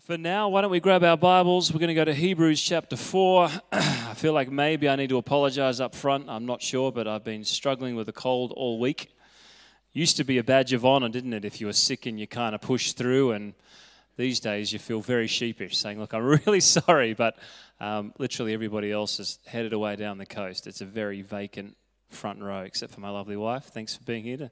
For now, why don't we grab our Bibles? We're going to go to Hebrews chapter 4. I feel like maybe I need to apologize up front. I'm not sure, but I've been struggling with a cold all week. Used to be a badge of honor, didn't it, if you were sick and you kind of pushed through, and these days you feel very sheepish, saying, look, I'm really sorry, but literally everybody else is headed away down the coast. It's a very vacant front row, except for my lovely wife. Thanks for being here.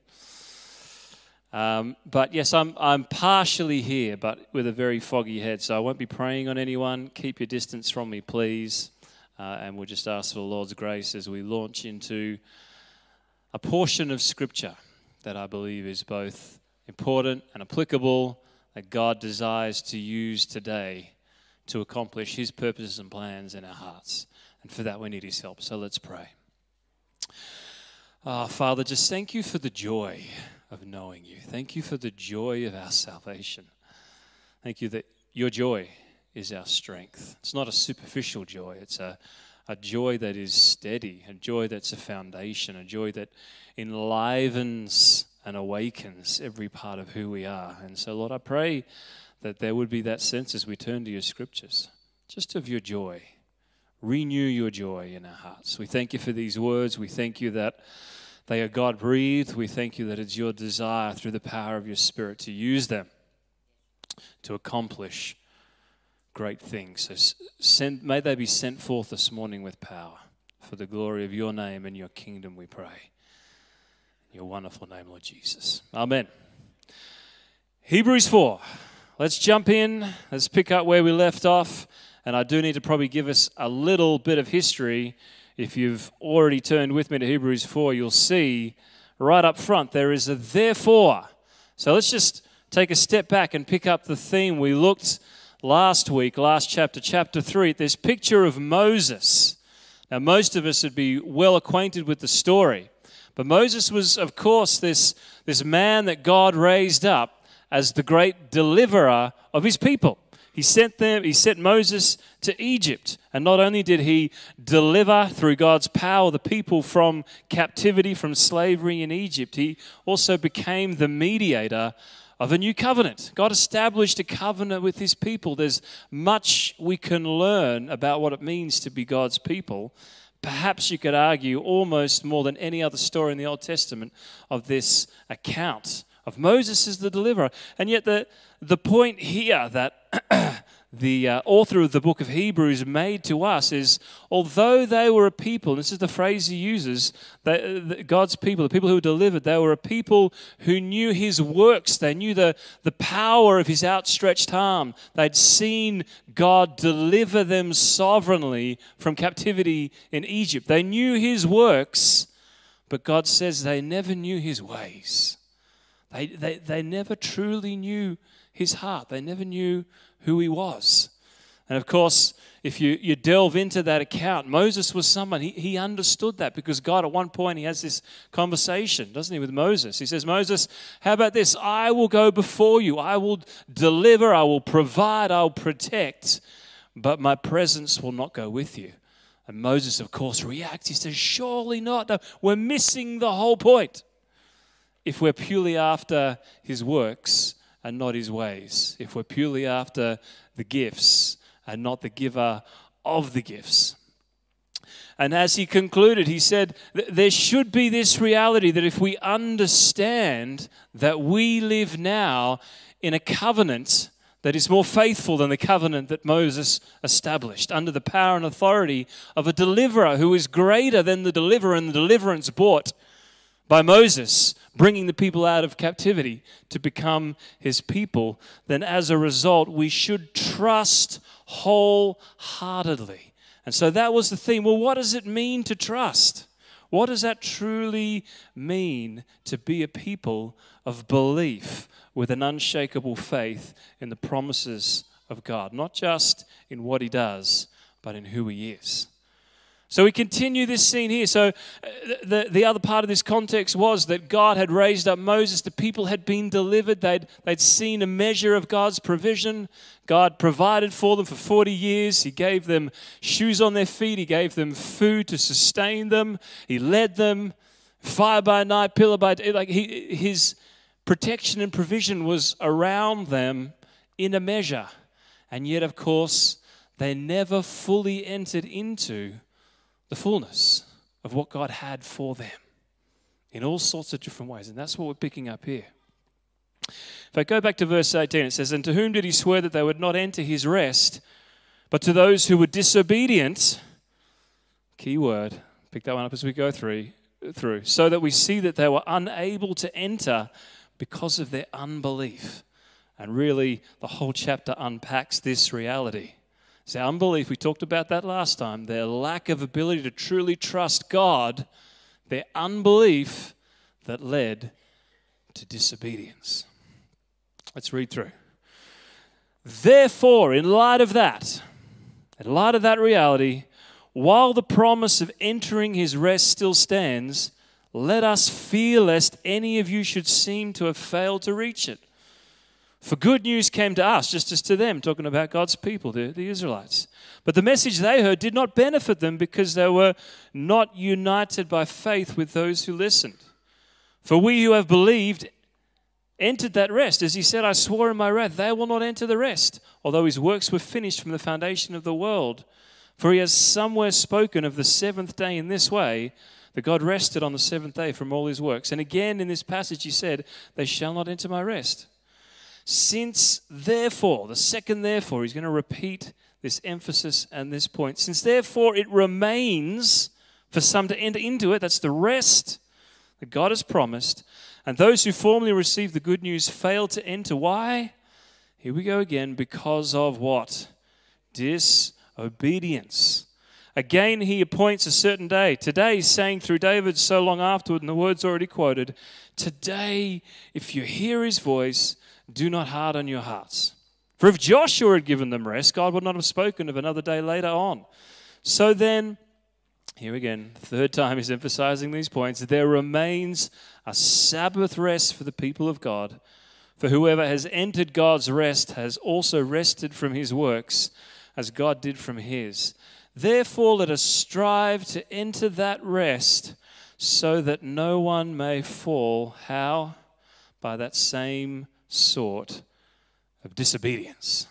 But yes, I'm partially here, but with a very foggy head, so I won't be praying on anyone. Keep your distance from me, please. And we'll just ask for the Lord's grace as we launch into a portion of Scripture that I believe is both important and applicable, that God desires to use today to accomplish His purposes and plans in our hearts. And for that, we need His help. So let's pray. Father, just thank you for the joy of knowing you. Thank you for the joy of our salvation. Thank you that your joy is our strength. It's not a superficial joy. It's a joy that is steady, a joy that's a foundation, a joy that enlivens and awakens every part of who we are. And so, Lord, I pray that there would be that sense as we turn to your scriptures, just of your joy. Renew your joy in our hearts. We thank you for these words. We thank you that they are God-breathed. We thank you that it's your desire through the power of your Spirit to use them to accomplish great things. So may they be sent forth this morning with power for the glory of your name and your kingdom, we pray. In your wonderful name, Lord Jesus. Amen. Hebrews 4. Let's jump in. Let's pick up where we left off. And I do need to probably give us a little bit of history. If you've already turned with me to Hebrews 4, you'll see right up front there is a therefore. So let's just take a step back and pick up the theme we looked last week, last chapter, chapter 3, at this picture of Moses. Now, most of us would be well acquainted with the story. But Moses was, of course, this man that God raised up as the great deliverer of his people. He sent Moses to Egypt. And not only did he deliver through God's power the people from captivity, from slavery in Egypt, he also became the mediator of a new covenant. God established a covenant with his people. There's much we can learn about what it means to be God's people. Perhaps you could argue almost more than any other story in the Old Testament of this account of Moses as the deliverer. And yet the point here that the author of the book of Hebrews made to us is, although they were a people, and this is the phrase he uses, God's people, the people who were delivered, they were a people who knew his works. They knew the power of his outstretched arm. They'd seen God deliver them sovereignly from captivity in Egypt. They knew his works, but God says they never knew his ways. They never truly knew his heart. They never knew who he was. And of course, if you delve into that account, Moses was someone, he understood that, because God at one point, he has this conversation, doesn't he, with Moses. He says, Moses, how about this? I will go before you. I will deliver. I will provide. I will protect. But my presence will not go with you. And Moses, of course, reacts. He says, surely not. No, we're missing the whole point if we're purely after his works and not his ways, if we're purely after the gifts and not the giver of the gifts. And as he concluded, he said, there should be this reality that if we understand that we live now in a covenant that is more faithful than the covenant that Moses established, under the power and authority of a deliverer who is greater than the deliverer and the deliverance brought by Moses, bringing the people out of captivity to become his people, then as a result, we should trust wholeheartedly. And so that was the theme. Well, what does it mean to trust? What does that truly mean to be a people of belief with an unshakable faith in the promises of God? Not just in what he does, but in who he is. So we continue this scene here. So the other part of this context was that God had raised up Moses. The people had been delivered. They'd seen a measure of God's provision. God provided for them for 40 years. He gave them shoes on their feet. He gave them food to sustain them. He led them fire by night, pillar by day. His protection and provision was around them in a measure. And yet, of course, they never fully entered into the fullness of what God had for them in all sorts of different ways. And that's what we're picking up here. If I go back to verse 18, it says, "And to whom did he swear that they would not enter his rest, but to those who were disobedient," key word, pick that one up as we go through, "so that we see that they were unable to enter because of their unbelief." And really, the whole chapter unpacks this reality. It's their unbelief, we talked about that last time, their lack of ability to truly trust God, their unbelief that led to disobedience. Let's read through. "Therefore, in light of that reality, while the promise of entering his rest still stands, let us fear lest any of you should seem to have failed to reach it. For good news came to us, just as to them," talking about God's people, the Israelites. "But the message they heard did not benefit them because they were not united by faith with those who listened. For we who have believed entered that rest. As he said, I swore in my wrath, they will not enter the rest, although his works were finished from the foundation of the world. For he has somewhere spoken of the seventh day in this way, that God rested on the seventh day from all his works. And again in this passage he said, they shall not enter my rest. Since therefore," the second therefore, he's going to repeat this emphasis and this point. "Since therefore it remains for some to enter into it," that's the rest that God has promised, "and those who formerly received the good news failed to enter." Why? Here we go again. Because of what? Disobedience. Again, he appoints a certain day. Today, he's saying through David so long afterward, and the words already quoted, "Today, if you hear his voice, do not harden your hearts. For if Joshua had given them rest, God would not have spoken of another day later on. So then," here again, third time he's emphasizing these points, "there remains a Sabbath rest for the people of God. For whoever has entered God's rest has also rested from his works, as God did from his. Therefore, let us strive to enter that rest, so that no one may fall." How? By that same sort of disobedience.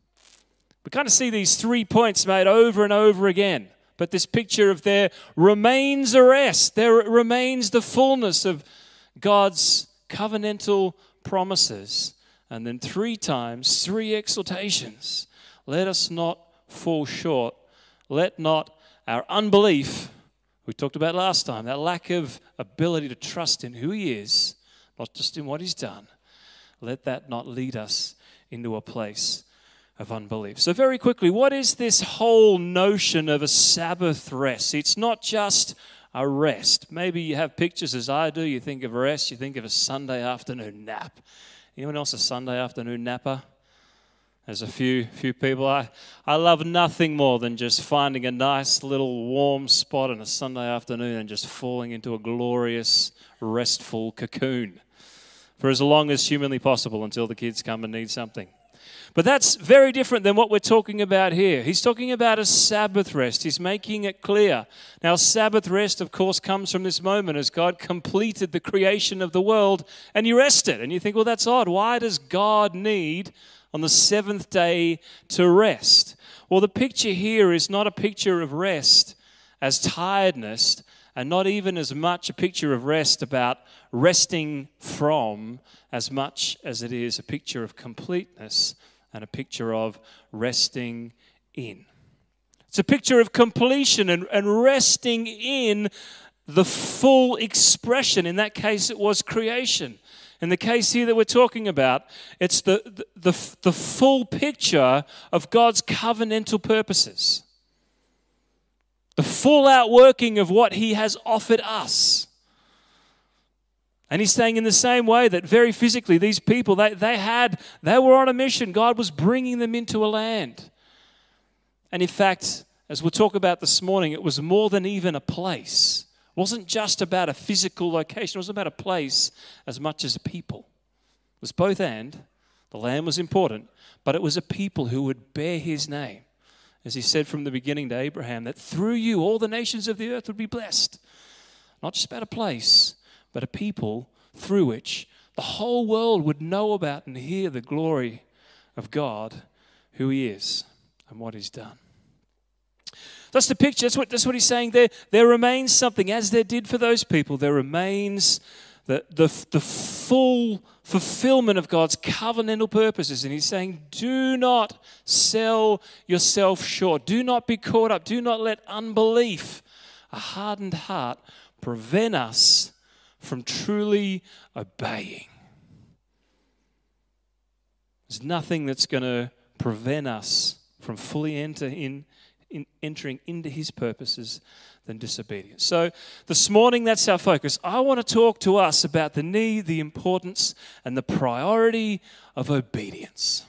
We kind of see these 3 points made over and over again. But this picture of there remains a rest. There remains the fullness of God's covenantal promises. And then 3 times, 3 exhortations. Let us not fall short. Let not our unbelief, we talked about last time, that lack of ability to trust in who he is, not just in what he's done, let that not lead us into a place of unbelief. So very quickly, what is this whole notion of a Sabbath rest? It's not just a rest. Maybe you have pictures as I do. You think of rest, you think of a Sunday afternoon nap. Anyone else a Sunday afternoon napper? There's a few people. I love nothing more than just finding a nice little warm spot on a Sunday afternoon and just falling into a glorious, restful cocoon for as long as humanly possible until the kids come and need something. But that's very different than what we're talking about here. He's talking about a Sabbath rest. He's making it clear. Now, Sabbath rest, of course, comes from this moment as God completed the creation of the world and he rested. And you think, well, that's odd. Why does God need on the seventh day to rest? Well, the picture here is not a picture of rest as tiredness, and not even as much a picture of rest about resting from, as much as it is a picture of completeness and a picture of resting in. It's a picture of completion and resting in the full expression. In that case, it was creation. In the case here that we're talking about, it's the full picture of God's covenantal purposes. The full outworking of what he has offered us. And he's saying in the same way that very physically, these people, they were on a mission. God was bringing them into a land. And in fact, as we'll talk about this morning, it was more than even a place. It wasn't just about a physical location. It wasn't about a place as much as a people. It was both and. The land was important, but it was a people who would bear his name. As he said from the beginning to Abraham, that through you all the nations of the earth would be blessed. Not just about a place, but a people through which the whole world would know about and hear the glory of God who he is and what he's done. That's the picture. That's what he's saying there. There remains something, as there did for those people. There remains the full fulfillment of God's covenantal purposes. And he's saying, do not sell yourself short. Do not be caught up. Do not let unbelief, a hardened heart, prevent us from truly obeying. There's nothing that's going to prevent us from fully entering into his purposes than disobedience. So this morning, that's our focus. I want to talk to us about the need, the importance, and the priority of obedience.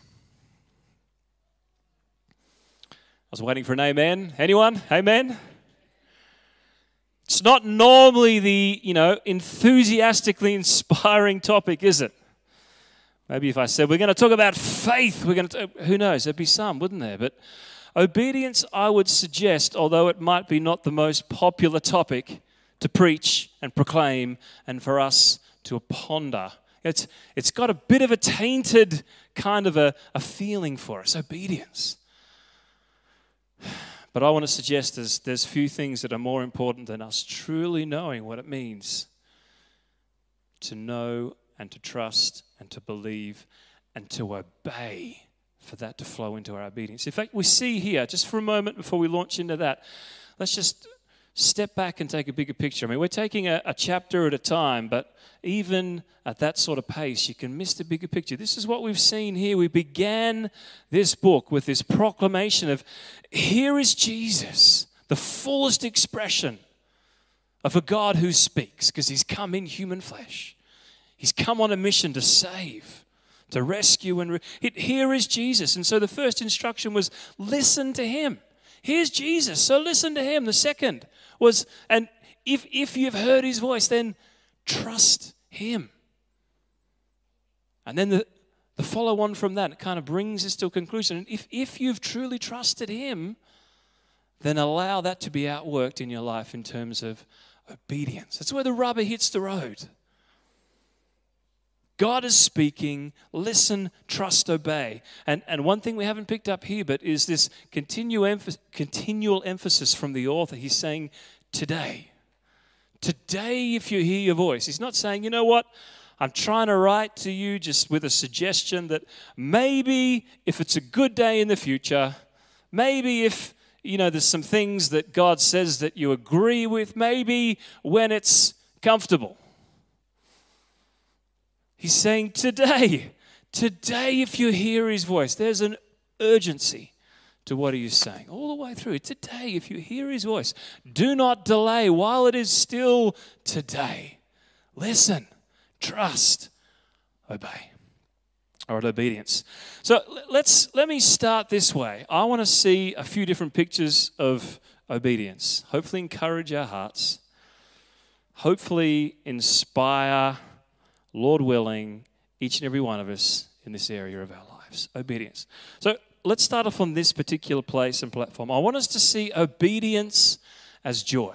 I was waiting for an amen. Anyone? Amen? It's not normally the, enthusiastically inspiring topic, is it? Maybe if I said we're going to talk about faith, who knows? There'd be some, wouldn't there? But obedience, I would suggest, although it might be not the most popular topic to preach and proclaim and for us to ponder, it's got a bit of a tainted kind of a feeling for us, obedience. But I want to suggest there's few things that are more important than us truly knowing what it means to know and to trust and to believe and to obey, for that to flow into our obedience. In fact, we see here, just for a moment before we launch into that, let's just step back and take a bigger picture. I mean, we're taking a chapter at a time, but even at that sort of pace, you can miss the bigger picture. This is what we've seen here. We began this book with this proclamation of, here is Jesus, the fullest expression of a God who speaks, because he's come in human flesh. He's come on a mission to save, to rescue. Here is Jesus. And so the first instruction was, listen to him. Here's Jesus, so listen to him. The second was, and if you've heard his voice, then trust him. And then the follow on from that, it kind of brings us to a conclusion. And if you've truly trusted him, then allow that to be outworked in your life in terms of obedience. That's where the rubber hits the road. God is speaking, listen, trust, obey. And one thing we haven't picked up here, but is this continual emphasis from the author. He's saying, today, if you hear your voice. He's not saying, you know what, I'm trying to write to you just with a suggestion that maybe if it's a good day in the future, maybe if, there's some things that God says that you agree with, maybe when it's comfortable. He's saying today, if you hear his voice, there's an urgency to what he is saying all the way through. Today, if you hear his voice, do not delay while it is still today. Listen, trust, obey. All right, obedience. So let me start this way. I want to see a few different pictures of obedience. Hopefully encourage our hearts. Hopefully inspire, Lord willing, each and every one of us in this area of our lives. Obedience. So let's start off on this particular place and platform. I want us to see obedience as joy.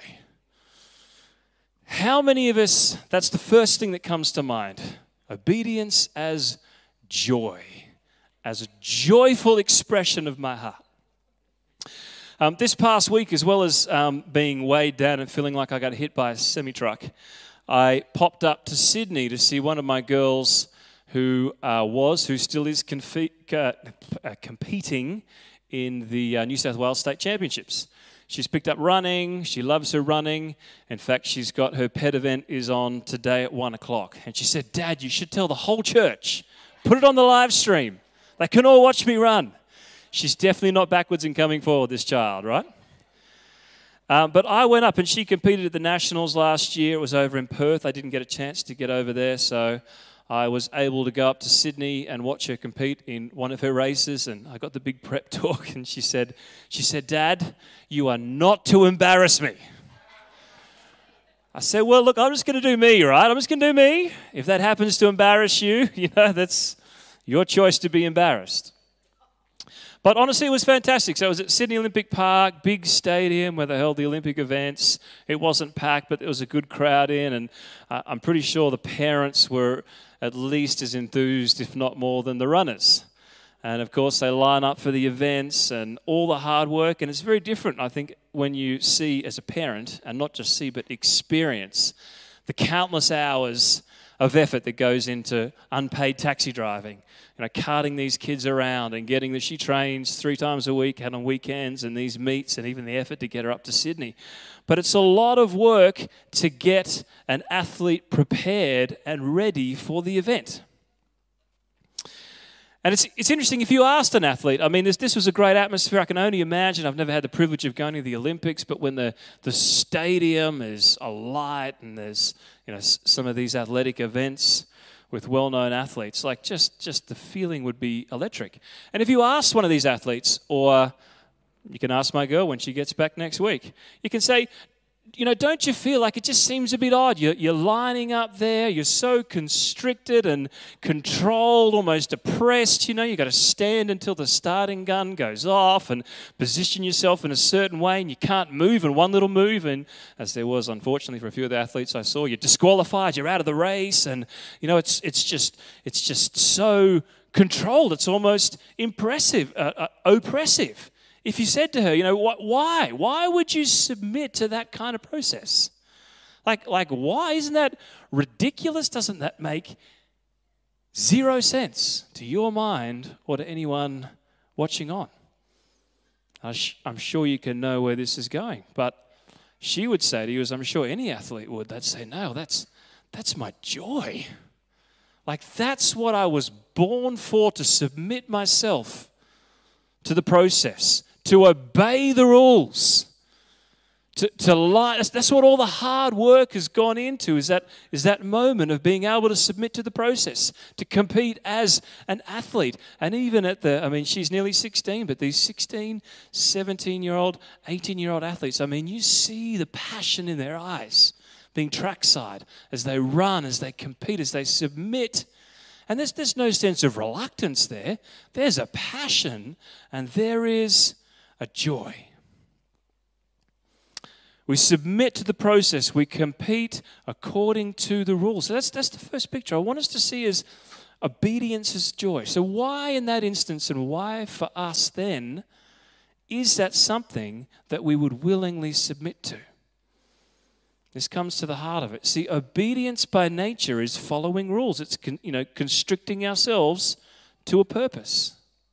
How many of us, that's the first thing that comes to mind. Obedience as joy, as a joyful expression of my heart. This past week, as well as being weighed down and feeling like I got hit by a semi-truck, I popped up to Sydney to see one of my girls who still is competing in the New South Wales State Championships. She's picked up running. She loves her running. In fact, she's got her pet event is on today at 1 o'clock. And she said, Dad, you should tell the whole church. Put it on the live stream. They can all watch me run. She's definitely not backwards and coming forward, this child, right? But I went up and she competed at the Nationals last year. It was over in Perth. I didn't get a chance to get over there, so I was able to go up to Sydney and watch her compete in one of her races. And I got the big prep talk, and she said, Dad, you are not to embarrass me. I said, well, look, I'm just going to do me, right? I'm just going to do me. If that happens to embarrass you, that's your choice to be embarrassed. But honestly, it was fantastic. So I was at Sydney Olympic Park, big stadium where they held the Olympic events. It wasn't packed, but there was a good crowd in. And I'm pretty sure the parents were at least as enthused, if not more, than the runners. And of course, they line up for the events and all the hard work. And it's very different, I think, when you see as a parent, and not just see, but experience the countless hours of effort that goes into unpaid taxi driving, carting these kids around and getting that. She trains 3 times a week and on weekends and these meets and even the effort to get her up to Sydney. But it's a lot of work to get an athlete prepared and ready for the event. And it's interesting, if you asked an athlete, I mean, this was a great atmosphere. I can only imagine. I've never had the privilege of going to the Olympics, but when the stadium is alight and there's some of these athletic events with well-known athletes, like just the feeling would be electric. And if you ask one of these athletes, or you can ask my girl when she gets back next week, you can say, don't you feel like it just seems a bit odd? You're lining up there, you're so constricted and controlled, almost oppressed. You've got to stand until the starting gun goes off and position yourself in a certain way, and you can't move, and one little move, and as there was, unfortunately, for a few of the athletes I saw, you're disqualified, you're out of the race, and it's just so controlled, it's almost oppressive. If you said to her, why would you submit to that kind of process? Like why? Isn't that ridiculous? Doesn't that make zero sense to your mind or to anyone watching on? I'm sure you can know where this is going, but she would say to you, as I'm sure any athlete would, they'd say, no, that's my joy. Like, that's what I was born for, to submit myself to the process, to obey the rules, to lie. That's what all the hard work has gone into, is that moment of being able to submit to the process, to compete as an athlete. And even she's nearly 16, but these 16, 17-year-old, 18-year-old athletes, you see the passion in their eyes being trackside as they run, as they compete, as they submit. And there's no sense of reluctance there. There's a passion and there is a joy. We submit to the process. We compete according to the rules. So that's the first picture I want us to see, is obedience is joy. So why in that instance, and why for us then, is that something that we would willingly submit to? This comes to the heart of it. See, obedience by nature is following rules. It's constricting ourselves to a purpose.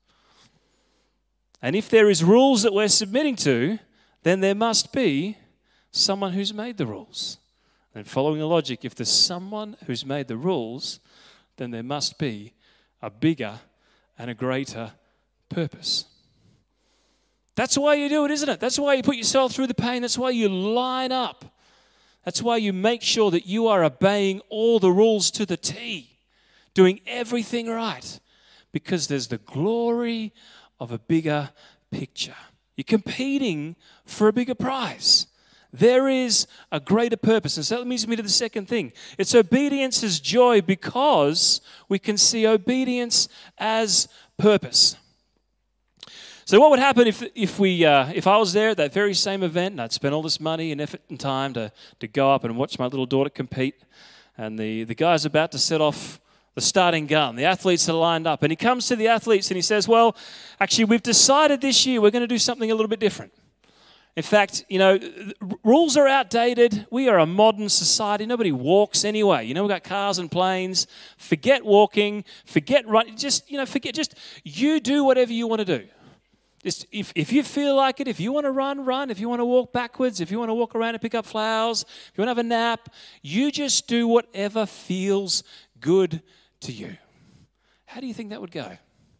And if there is rules that we're submitting to, then there must be someone who's made the rules. And following the logic, if there's someone who's made the rules, then there must be a bigger and a greater purpose. That's why you do it, isn't it? That's why you put yourself through the pain. That's why you line up. That's why you make sure that you are obeying all the rules to the T, doing everything right, because there's the glory of a bigger picture. You're competing for a bigger prize. There is a greater purpose. And so that leads me to the second thing. It's obedience as joy, because we can see obedience as purpose. So what would happen if I was there at that very same event and I'd spent all this money and effort and time to go up and watch my little daughter compete, and the guy's about to set off the starting gun. The athletes are lined up, and he comes to the athletes and he says, well, actually, we've decided this year we're going to do something a little bit different. In fact, rules are outdated. We are a modern society. Nobody walks anyway. We've got cars and planes. Forget walking. Forget running. Just you do whatever you want to do. Just if you feel like it, if you want to run. If you want to walk backwards, if you want to walk around and pick up flowers, if you want to have a nap, you just do whatever feels good to you. How do you think that would go?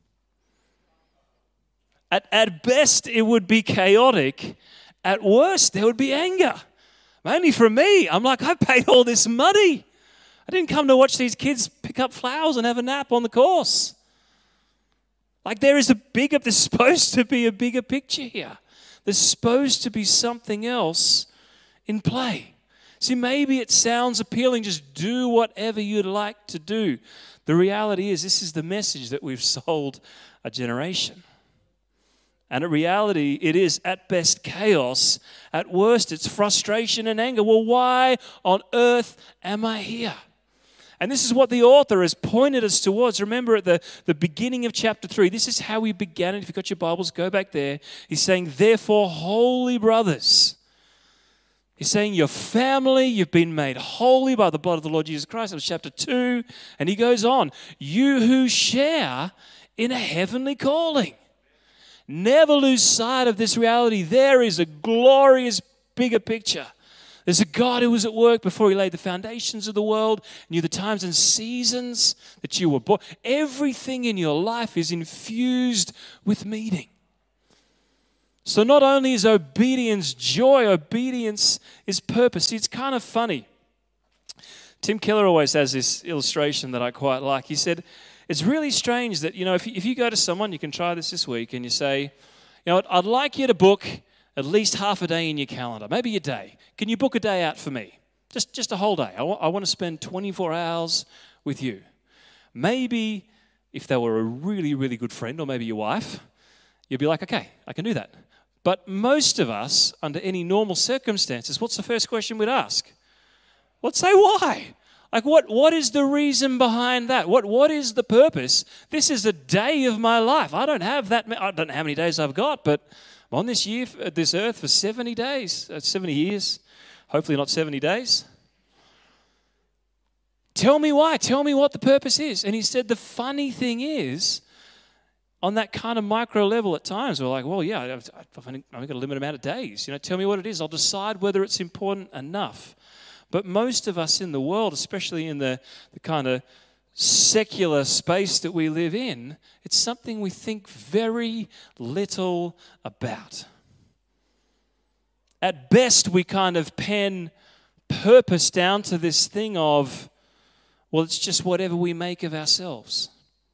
At best, it would be chaotic. At worst, there would be anger. Mainly from me. I'm like, I paid all this money. I didn't come to watch these kids pick up flowers and have a nap on the course. Like, there's supposed to be a bigger picture here. There's supposed to be something else in play. See, maybe it sounds appealing, just do whatever you'd like to do. The reality is, this is the message that we've sold a generation. And in reality, it is at best chaos. At worst, it's frustration and anger. Well, why on earth am I here? And this is what the author has pointed us towards. Remember at the beginning of chapter 3, this is how he began it. If you've got your Bibles, go back there. He's saying, therefore, holy brothers. He's saying your family, you've been made holy by the blood of the Lord Jesus Christ. That was chapter 2. And he goes on, you who share in a heavenly calling. Never lose sight of this reality. There is a glorious bigger picture. There's a God who was at work before he laid the foundations of the world, knew the times and seasons that you were born. Everything in your life is infused with meaning. So not only is obedience joy, obedience is purpose. See, it's kind of funny. Tim Keller always has this illustration that I quite like. He said, it's really strange that, if you go to someone, you can try this week, and you say, I'd like you to book at least half a day in your calendar, maybe a day. Can you book a day out for me? Just a whole day. I want to spend 24 hours with you. Maybe if they were a really, really good friend, or maybe your wife, you'd be like, okay, I can do that. But most of us, under any normal circumstances, what's the first question we'd ask? Let's say why. Like what is the reason behind that? What is the purpose? This is a day of my life. I don't know how many days I've got, but I'm on this earth for 70 days, 70 years. Hopefully not 70 days. Tell me why. Tell me what the purpose is. And he said the funny thing is, on that kind of micro level at times, we're like, well, yeah, I've only got a limited amount of days. Tell me what it is. I'll decide whether it's important enough. But most of us in the world, especially in the kind of secular space that we live in, it's something we think very little about. At best, we kind of pen purpose down to this thing of, well, it's just whatever we make of ourselves.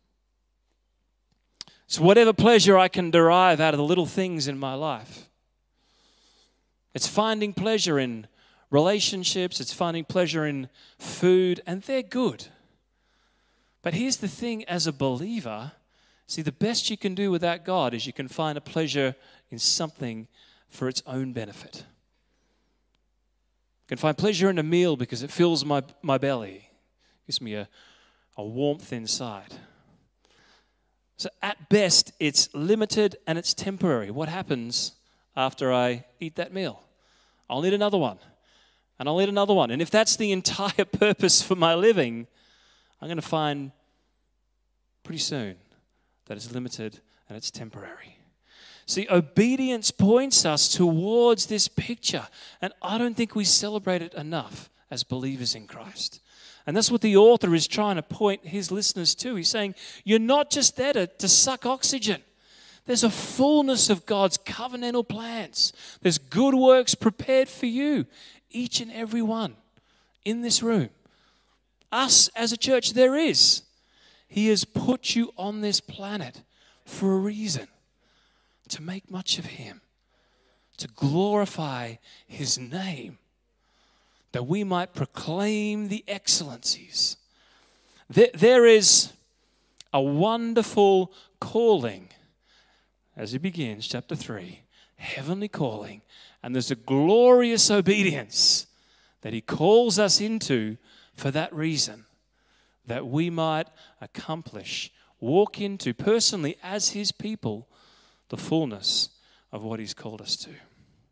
It's whatever pleasure I can derive out of the little things in my life. It's finding pleasure in relationships, it's finding pleasure in food, and they're good. But here's the thing, as a believer, see, the best you can do without God is you can find a pleasure in something for its own benefit. You can find pleasure in a meal because it fills my belly, gives me a warmth inside. So at best, it's limited and it's temporary. What happens after I eat that meal? I'll need another one, and I'll need another one. And if that's the entire purpose for my living, I'm going to find pretty soon that it's limited and it's temporary. See, obedience points us towards this picture, and I don't think we celebrate it enough as believers in Christ. And that's what the author is trying to point his listeners to. He's saying, you're not just there to suck oxygen. There's a fullness of God's covenantal plans. There's good works prepared for you, each and every one in this room. Us as a church, there is. He has put you on this planet for a reason, to make much of Him, to glorify His name, that we might proclaim the excellencies. There is a wonderful calling, as he begins, chapter 3, heavenly calling, and there's a glorious obedience that He calls us into for that reason, that we might accomplish, walk into personally as His people, the fullness of what He's called us to.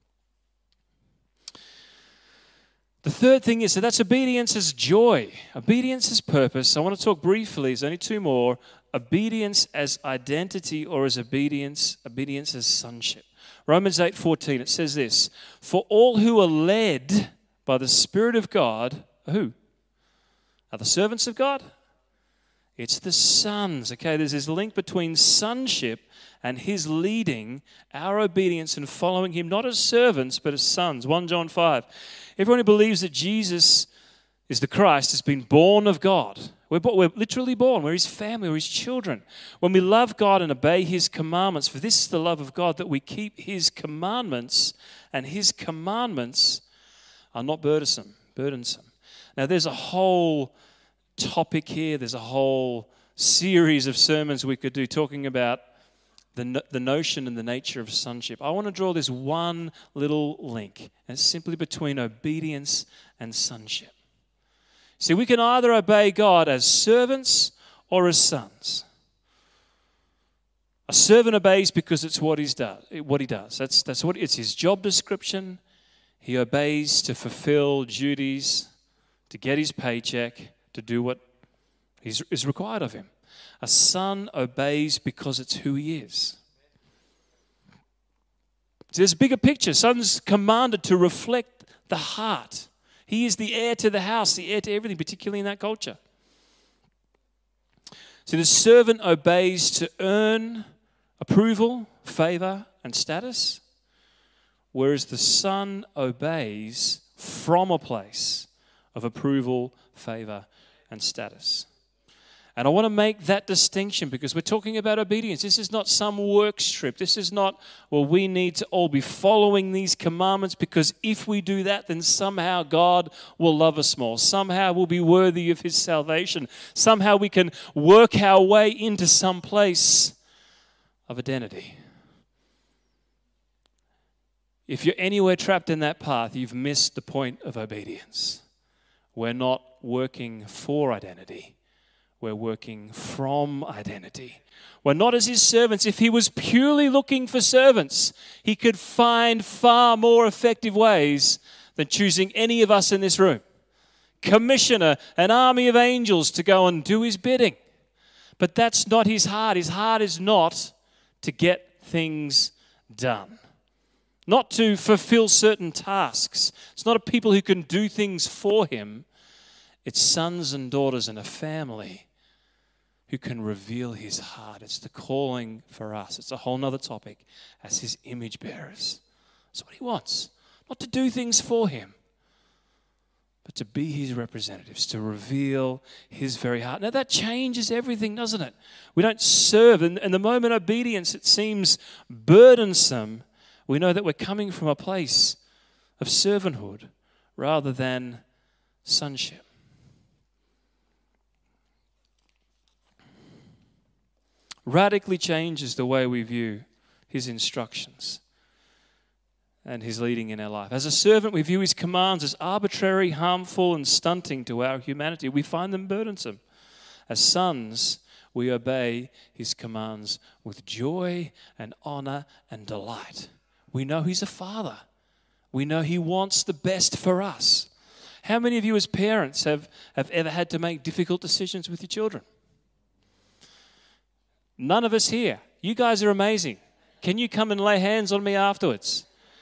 The third thing is, so that's obedience as joy. Obedience as purpose. I want to talk briefly, there's only two more. Obedience as identity, or as obedience as sonship. Romans 8:14, it says this, for all who are led by the Spirit of God, who? Are the servants of God? It's the sons. Okay, there's this link between sonship and His leading, our obedience and following Him, not as servants, but as sons. 1 John 5. Everyone who believes that Jesus is the Christ has been born of God. We're literally born. We're His family. We're His children. When we love God and obey His commandments, for this is the love of God, that we keep His commandments, and His commandments are not burdensome. Now, there's a whole topic here. There's a whole series of sermons we could do talking about the notion and the nature of sonship. I want to draw this one little link, and it's simply between obedience and sonship. See, we can either obey God as servants or as sons. A servant obeys because it's what he does. That's what it's his job description. He obeys to fulfill duties, to get his paycheck, to do what is required of him. A son obeys because it's who he is. So there's a bigger picture. Son's commanded to reflect the heart. He is the heir to the house, the heir to everything, particularly in that culture. So the servant obeys to earn approval, favor, and status, whereas the son obeys from a place of approval, favor, and status. And I want to make that distinction because we're talking about obedience. This is not some work strip. This is not, well, we need to all be following these commandments because if we do that, then somehow God will love us more. Somehow we'll be worthy of his salvation. Somehow we can work our way into some place of identity. If you're anywhere trapped in that path, you've missed the point of obedience. We're not working for identity. We're working from identity. We're not as his servants. If he was purely looking for servants, he could find far more effective ways than choosing any of us in this room. Commission an army of angels to go and do his bidding. But that's not his heart. His heart is not to get things done. Not to fulfill certain tasks. It's not a people who can do things for him. It's sons and daughters and a family who can reveal his heart. It's the calling for us. It's a whole nother topic as his image bearers. That's what he wants. Not to do things for him, but to be his representatives, to reveal his very heart. Now that changes everything, doesn't it? We don't serve. And the moment obedience, it seems burdensome, we know that we're coming from a place of servanthood rather than sonship. Radically changes the way we view his instructions and his leading in our life. As a servant, we view his commands as arbitrary, harmful, and stunting to our humanity. We find them burdensome. As sons, we obey his commands with joy and honor and delight. We know he's a father. We know he wants the best for us. How many of you as parents have ever had to make difficult decisions with your children? None of us here. You guys are amazing. Can you come and lay hands on me afterwards?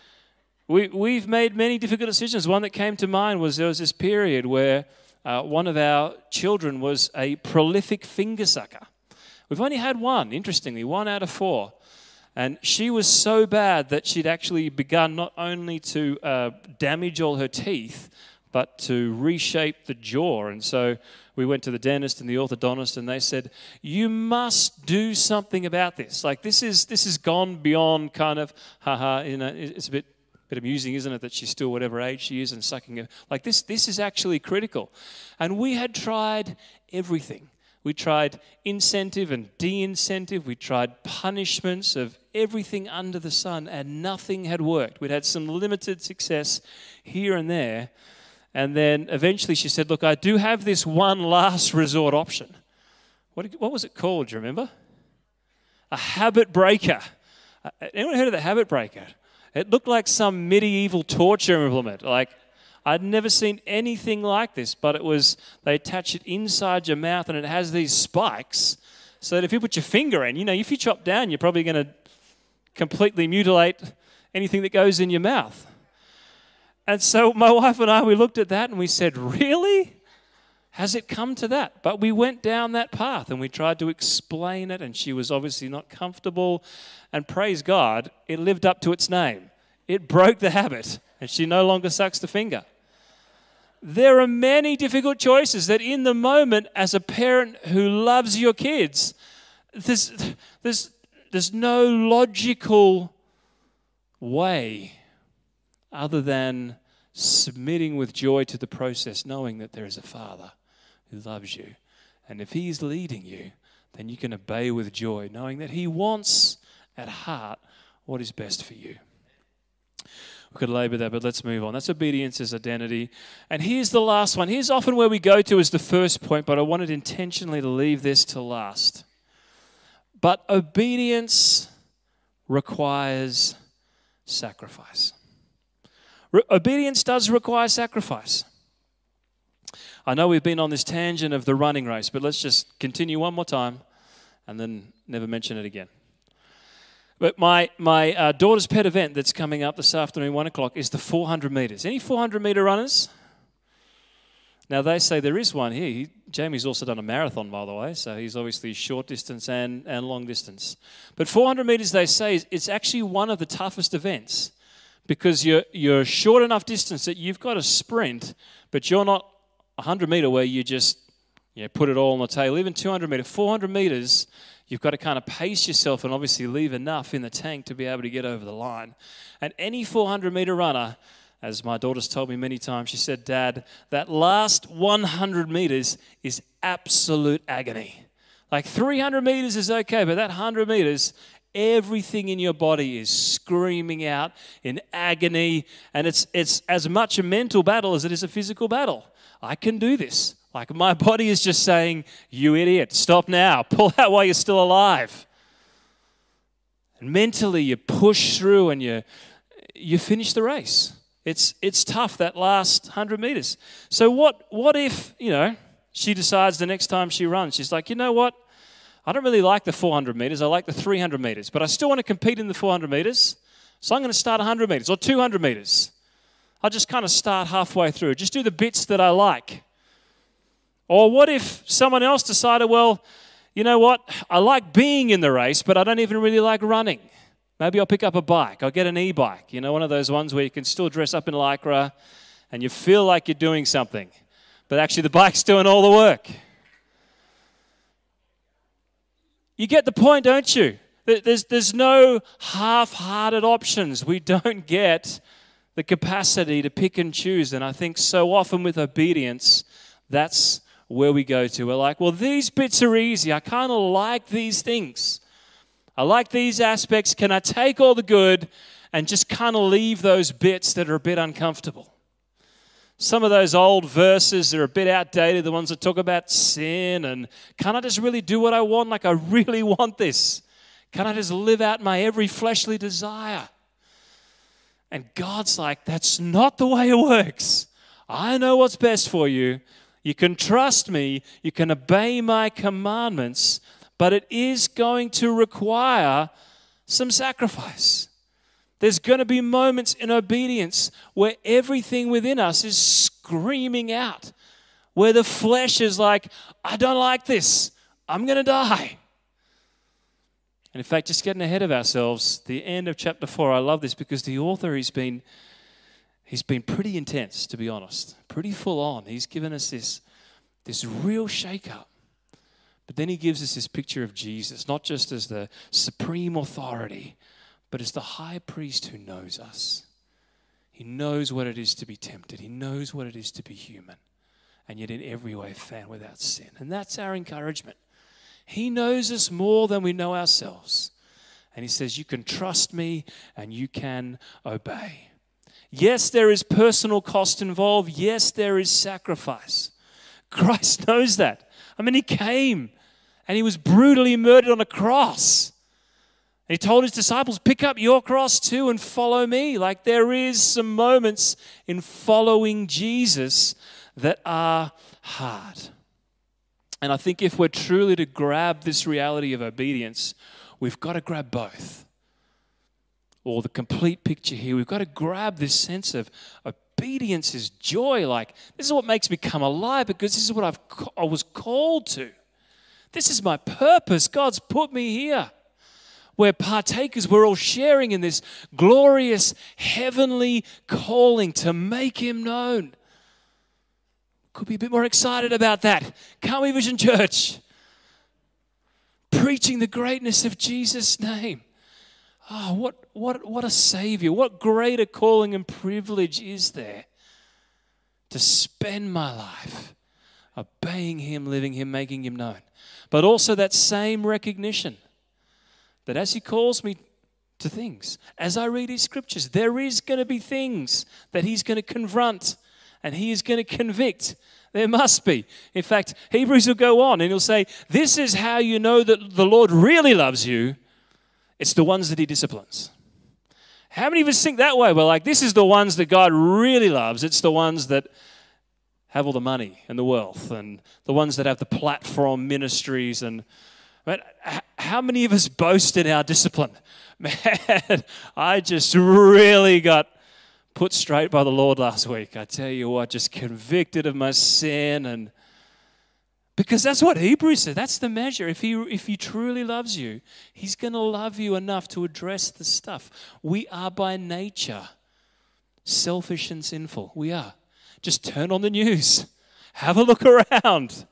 We've made many difficult decisions. One that came to mind was there was this period where one of our children was a prolific finger sucker. We've only had one, interestingly, 1 out of 4. And she was so bad that she'd actually begun not only to damage all her teeth, but to reshape the jaw. And so we went to the dentist and the orthodontist, and they said, you must do something about this. Like, this is gone beyond kind of, it's a bit amusing, isn't it, that she's still whatever age she is and sucking her. Like, this is actually critical. And we had tried everything. We tried incentive and de-incentive. We tried punishments of everything under the sun, and nothing had worked. We'd had some limited success here and there. And then eventually she said, look, I do have this one last resort option. What was it called, do you remember? A habit breaker. Anyone heard of the habit breaker? It looked like some medieval torture implement. Like, I'd never seen anything like this, but they attach it inside your mouth and it has these spikes so that if you put your finger in, if you chop down, you're probably going to completely mutilate anything that goes in your mouth. And so my wife and I, we looked at that and we said, really? Has it come to that? But we went down that path and we tried to explain it, and she was obviously not comfortable. And praise God, it lived up to its name. It broke the habit and she no longer sucks the finger. There are many difficult choices that in the moment, as a parent who loves your kids, there's no logical way other than submitting with joy to the process, knowing that there is a Father who loves you. And if he's leading you, then you can obey with joy, knowing that he wants at heart what is best for you. We could labor that, but let's move on. That's obedience as identity. And here's the last one. Here's often where we go to as the first point, but I wanted intentionally to leave this to last. But obedience requires sacrifice. Obedience does require sacrifice. I know we've been on this tangent of the running race, but let's just continue one more time and then never mention it again. But my daughter's pet event that's coming up this afternoon, 1 o'clock, is the 400 metres. Any 400-metre runners? Now, they say there is one here. Jamie's also done a marathon, by the way, so he's obviously short distance and long distance. But 400 metres, they say, it's actually one of the toughest events because you're short enough distance that you've got to sprint, but you're not 100-metre where you just put it all on the table. Even 200-metre, 400 metres, you've got to kind of pace yourself and obviously leave enough in the tank to be able to get over the line. And any 400-metre runner, as my daughter's told me many times, she said, Dad, that last 100 metres is absolute agony. Like 300 metres is okay, but that 100 metres, everything in your body is screaming out in agony, and it's as much a mental battle as it is a physical battle. I can do this. Like my body is just saying, you idiot, stop now. Pull out while you're still alive. And mentally you push through and you finish the race. It's tough, that last 100 metres. So what if, she decides the next time she runs, she's like, you know what? I don't really like the 400 metres. I like the 300 metres. But I still want to compete in the 400 metres. So I'm going to start 100 metres or 200 metres. I'll just kind of start halfway through. Just do the bits that I like. Or what if someone else decided, well, you know what? I like being in the race, but I don't even really like running. Maybe I'll pick up a bike. I'll get an e-bike. One of those ones where you can still dress up in Lycra and you feel like you're doing something. But actually the bike's doing all the work. You get the point, don't you? There's no half-hearted options. We don't get the capacity to pick and choose. And I think so often with obedience, that's where we go to. We're like, well, these bits are easy. I kind of like these things. I like these aspects. Can I take all the good and just kind of leave those bits that are a bit uncomfortable? Some of those old verses are a bit outdated, the ones that talk about sin, and can I just really do what I want? Like I really want this. Can I just live out my every fleshly desire? And God's like, that's not the way it works. I know what's best for you. You can trust me. You can obey my commandments, but it is going to require some sacrifice. There's going to be moments in obedience where everything within us is screaming out, where the flesh is like, I don't like this. I'm going to die. And in fact, just getting ahead of ourselves, the end of chapter 4, I love this because the author, he's been pretty intense, to be honest, pretty full on. He's given us this real shake-up. But then he gives us this picture of Jesus, not just as the supreme authority, but as the high priest who knows us. He knows what it is to be tempted. He knows what it is to be human, and yet in every way found without sin. And that's our encouragement. He knows us more than we know ourselves. And he says, you can trust me and you can obey. Yes, there is personal cost involved. Yes, there is sacrifice. Christ knows that. I mean, he came and he was brutally murdered on a cross. And he told his disciples, pick up your cross too and follow me. Like there is some moments in following Jesus that are hard. And I think if we're truly to grab this reality of obedience, we've got to grab both. Or the complete picture here, we've got to grab this sense of obedience is joy. Like, this is what makes me come alive because this is what I was called to. This is my purpose. God's put me here. We're partakers. We're all sharing in this glorious heavenly calling to make him known. Could be a bit more excited about that. Can't we, Vision Church? Preaching the greatness of Jesus' name. Oh, what a Savior. What greater calling and privilege is there to spend my life obeying him, living him, making him known. But also that same recognition that as he calls me to things. As I read his scriptures, there is going to be things that he's going to confront and he is going to convict. There must be. In fact, Hebrews will go on and he'll say, this is how you know that the Lord really loves you. It's the ones that he disciplines. How many of us think that way? We're like, this is the ones that God really loves. It's the ones that have all the money and the wealth and the ones that have the platform ministries. And but how many of us boast in our discipline? Man, I just really got put straight by the Lord last week. I tell you what, just convicted of my sin. And because that's what Hebrews said. That's the measure. If he truly loves you, he's going to love you enough to address the stuff. We are by nature selfish and sinful. We are. Just turn on the news. Have a look around.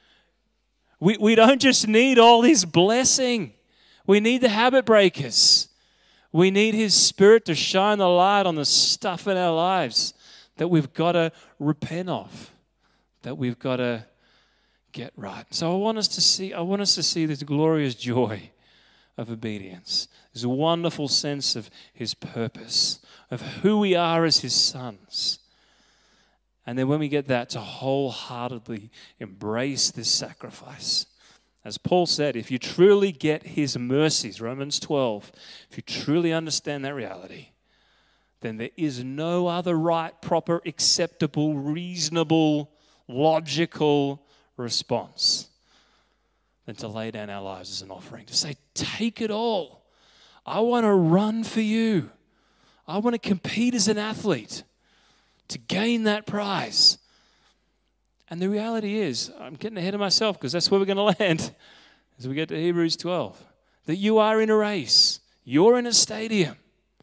We don't just need all this blessing. We need the habit breakers. We need his Spirit to shine the light on the stuff in our lives that we've got to repent of, that we've got to get right. So I want us to see this glorious joy of obedience. There's a wonderful sense of his purpose, of who we are as his sons. And then when we get that, to wholeheartedly embrace this sacrifice. As Paul said, if you truly get his mercies, Romans 12, if you truly understand that reality, then there is no other right, proper, acceptable, reasonable, logical response than to lay down our lives as an offering, to say, take it all. I want to run for you. I want to compete as an athlete to gain that prize. And the reality is, I'm getting ahead of myself because that's where we're going to land as we get to Hebrews 12, that you are in a race. You're in a stadium.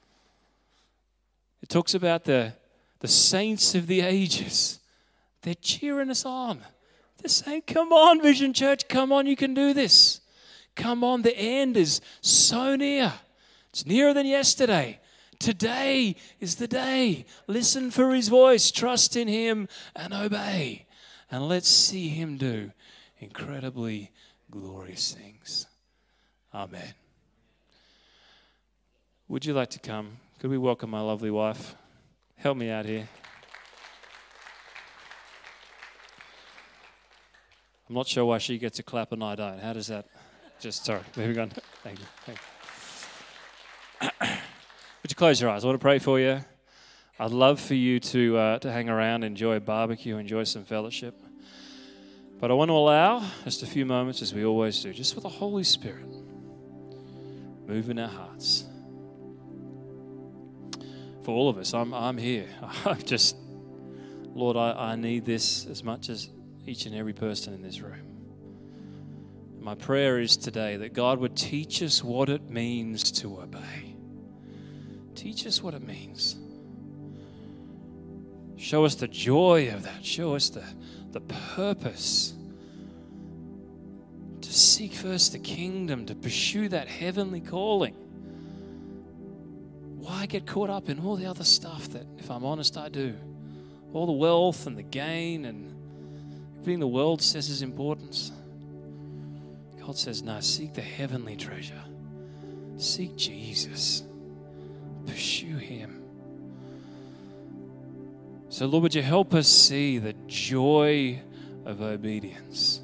It talks about the saints of the ages. They're cheering us on. They're saying, come on, Vision Church, come on, you can do this. Come on, the end is so near. It's nearer than yesterday. Today is the day. Listen for his voice, trust in him, and obey. And let's see him do incredibly glorious things. Amen. Would you like to come? Could we welcome my lovely wife? Help me out here. I'm not sure why she gets a clap and I don't. How does that? Sorry, moving on. Thank you. Would you close your eyes? I want to pray for you. I'd love for you to hang around, enjoy a barbecue, enjoy some fellowship. But I want to allow just a few moments, as we always do, just for the Holy Spirit move in our hearts. For all of us, I'm here. I'm just, Lord, I need this as much as each and every person in this room. My prayer is today that God would teach us what it means to obey. Teach us what it means. Show us the joy of that. Show us the purpose to seek first the kingdom, to pursue that heavenly calling. Why get caught up in all the other stuff that, if I'm honest, I do? All the wealth and the gain and everything the world says is important. God says, no, seek the heavenly treasure. Seek Jesus. Pursue him. So, Lord, would you help us see the joy of obedience?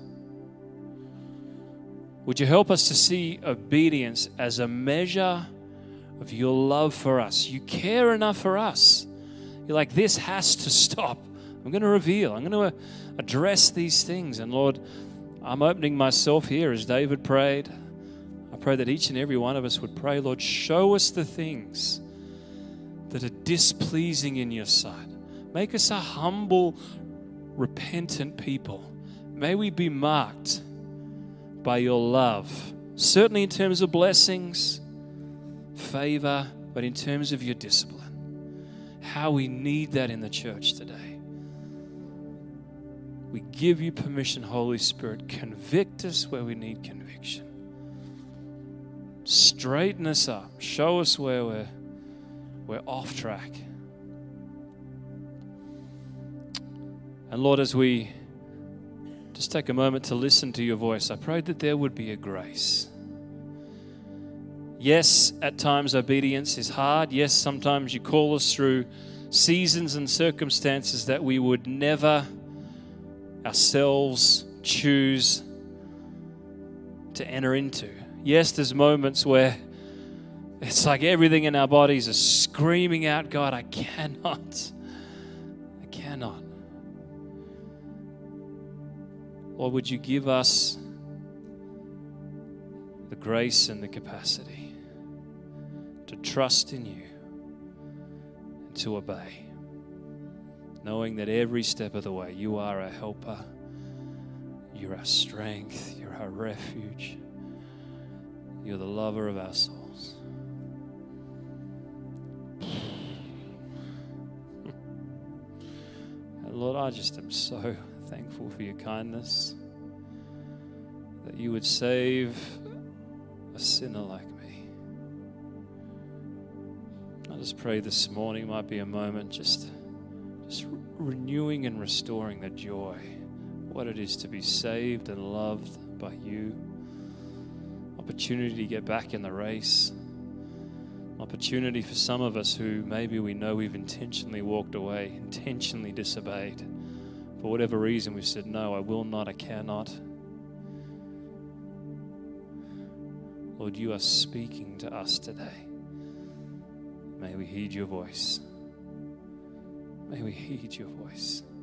Would you help us to see obedience as a measure of your love for us? You care enough for us. You're like, this has to stop. I'm going to reveal. I'm going to address these things. And Lord, I'm opening myself here as David prayed. I pray that each and every one of us would pray, Lord, show us the things that are displeasing in your sight. Make us a humble, repentant people. May we be marked by your love, certainly in terms of blessings, favor, but in terms of your discipline. How we need that in the church today. We give you permission, Holy Spirit. Convict us where we need conviction. Straighten us up. Show us where we're off track. And Lord, as we just take a moment to listen to your voice, I pray that there would be a grace. Yes, at times obedience is hard. Yes, sometimes you call us through seasons and circumstances that we would never ourselves choose to enter into. Yes, there's moments where it's like everything in our bodies is screaming out, God, I cannot. Lord, would you give us the grace and the capacity to trust in you and to obey, knowing that every step of the way you are our helper, you're our strength, you're our refuge, you're the lover of our souls. And Lord, I just am so thankful for your kindness, that you would save a sinner like me. I just pray this morning might be a moment just renewing and restoring the joy, what it is to be saved and loved by you. Opportunity to get back in the race. Opportunity for some of us who maybe we know we've intentionally walked away, intentionally disobeyed. For whatever reason, we've said, no, I will not, I cannot. Lord, you are speaking to us today. May we heed your voice. May we heed your voice.